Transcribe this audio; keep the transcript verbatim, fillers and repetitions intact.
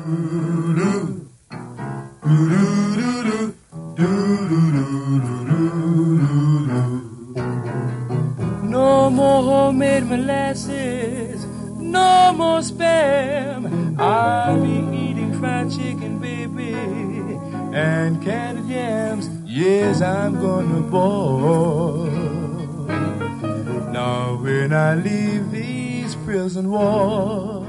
No more homemade molasses, no more spam. I'll be eating fried chicken, baby, and candied yams. Yes, I'm gonna boil. Now when I leave these prison walls,